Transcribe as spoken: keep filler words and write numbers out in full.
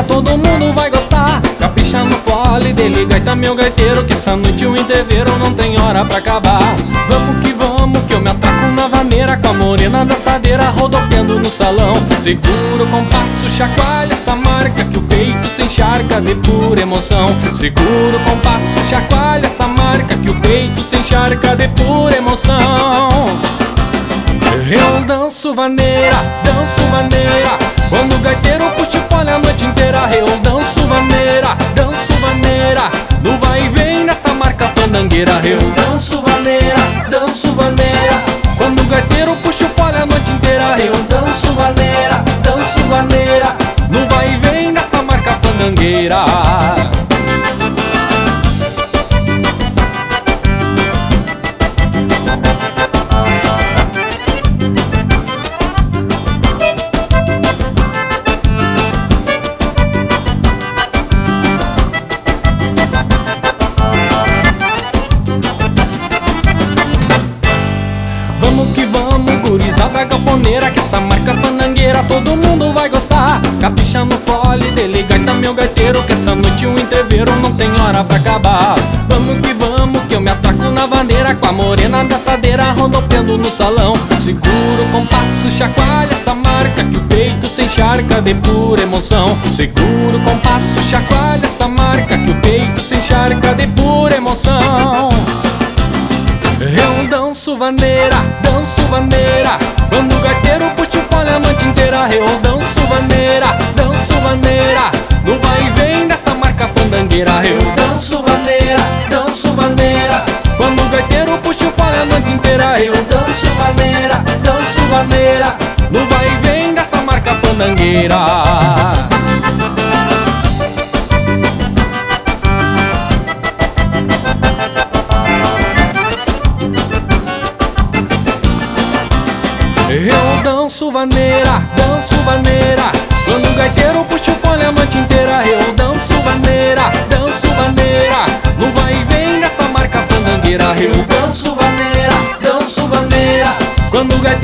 vaneira, todo mundo vai gostar. Capricha no fole dele, gaita meu gaiteiro, que essa noite o entreveiro não tem hora pra acabar. Vamos que vamos, que eu me atraco na vaneira, com a morena dançadeira rodopiando no salão. Segura o compasso, chacoalha essa marca, que o peito se encharca de pura emoção. Segura o compasso, chacoalha essa marca, que o peito se encharca de pura emoção. Eu danço vaneira, danço vaneira, quando o gaiteiro puxa o fole a noite inteira. Eu danço vaneira, danço vaneira, no vai e vem nessa marca pandangueira. Eu danço vaneira, danço vaneira, quando o gaiteiro puxa o fole a noite inteira. Eu danço vaneira, danço vaneira, no vai e vem nessa marca pandangueira. Vamos que vamos, gurizada galponeira, que essa marca pandangueira todo mundo vai gostar. Capricha no fole dele, gaita meu gaiteiro, que essa noite o entreveiro não tem hora pra acabar. Vamos que vamos, que eu me atraco na vaneira, com a morena dançadeira rodopiando no salão. Segura o compasso, chacoalha essa marca, que o peito se encharca de pura emoção. Segura o compasso, chacoalha essa marca, que o peito se encharca de pura emoção. Eu danço vaneira, danço vaneira, quando o gaiteiro puxa o fole a noite inteira. Eu danço vaneira, danço vaneira, no vai e vem dessa marca pandangueira. Eu danço vaneira, danço vaneira, quando o gaiteiro puxa o fole a noite inteira. Eu danço vaneira, danço vaneira, no vai e vem dessa marca pandangueira. Eu danço vaneira, danço vaneira, quando o gaiteiro puxa o fole a noite inteira. Eu danço vaneira, danço vaneira, no vai e vem dessa marca pandangueira. Eu danço vaneira, danço vaneira, quando o gaiteiro